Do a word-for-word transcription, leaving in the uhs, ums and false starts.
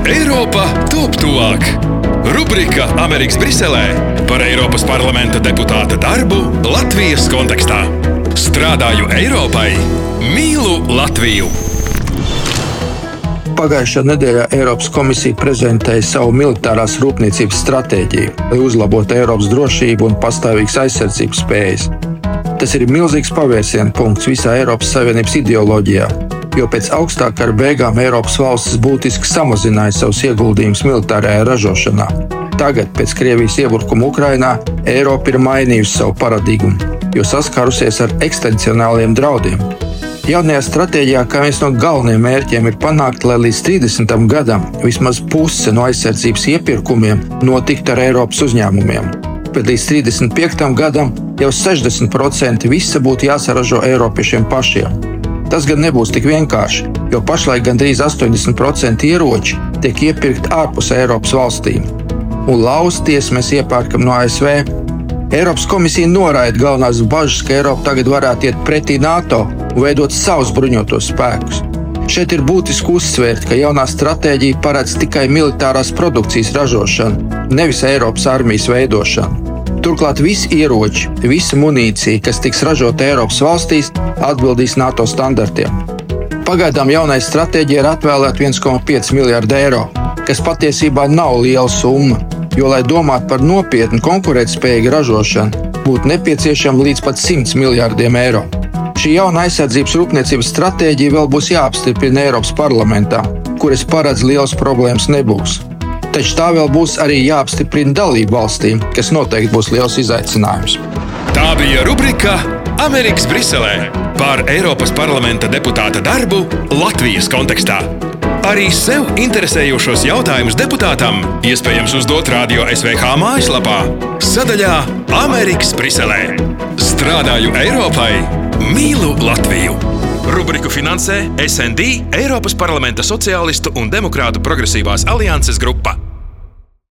Eiropa top tuvāk. Rubrika Amerikas Briselē par Eiropas parlamenta deputāta darbu Latvijas kontekstā. Strādāju Eiropai, mīlu Latviju. Pagājušā nedēļā Eiropas komisija prezentēja savu militārās rūpniecības stratēģiju, lai uzlabotu Eiropas drošību un pastāvīgas aizsardzības spējas. Tas ir milzīgs pavērsiena punkts visā Eiropas Savienības ideoloģijā, jo pēc augstā kara beigām Eiropas valstis būtiski samazināja savus ieguldījumus militārajā ražošanā. Tagad, pēc Krievijas iebrukuma Ukrainā, Eiropa ir mainījusi savu paradigmu, jo saskārusies ar ekstencionāliem draudiem. Jaunajā stratēģijā kā viens no galvenajiem mērķiem ir panākt, lai līdz trīsdesmitajam gadam vismaz puse no aizsardzības iepirkumiem notiktu ar Eiropas uzņēmumiem, bet līdz trīsdesmit piektajam gadam jau sešdesmit procenti visa būtu jāsaražo eiropiešiem pašiem. Tas gan nebūs tik vienkārši, jo pašlaik gandrīz astoņdesmit procenti ieroči tiek iepirkti ārpus Eiropas valstīm, un lausties mēs iepērkam no A S V. Eiropas komisija noraida galvenās bažas, ka Eiropa tagad varētu iet pretī NATO un veidot savus bruņotos spēkus. Šeit ir būtiski uzsvērt, ka jaunā stratēģija paredz tikai militārās produkcijas ražošanu, nevis Eiropas armijas veidošanu. Turklāt visi ieroči, visa munīcija, kas tiks ražota Eiropas valstīs, atbildīs NATO standartiem. Pagaidām jaunai stratēģijai ir atvēlēta viens komats pieci miljārdi eiro, kas patiesībā nav liela summa, jo, lai domātu par nopietnu konkurētspējīgu ražošanu, būtu nepieciešama līdz pat simts miljārdiem eiro. Šī jauna aizsardzības rūpniecības stratēģija vēl būs jāapstiprina Eiropas parlamentā, kur es paredzu lielas problēmas nebūs. Taču tā vēl būs arī jāapstiprina dalību valstīm, kas noteikti būs liels izaicinājums. Tā bija rubrika Amerikas Briselē par Eiropas parlamenta deputāta darbu Latvijas kontekstā. Arī sev interesējošos jautājumus deputātam iespējams uzdot Radio S V H mājaslapā sadaļā Amerikas Briselē. Strādāju Eiropai, mīlu Latviju. Rubriku finansē S N D, Eiropas parlamenta sociālistu un demokrātu progresīvās alianses grupa.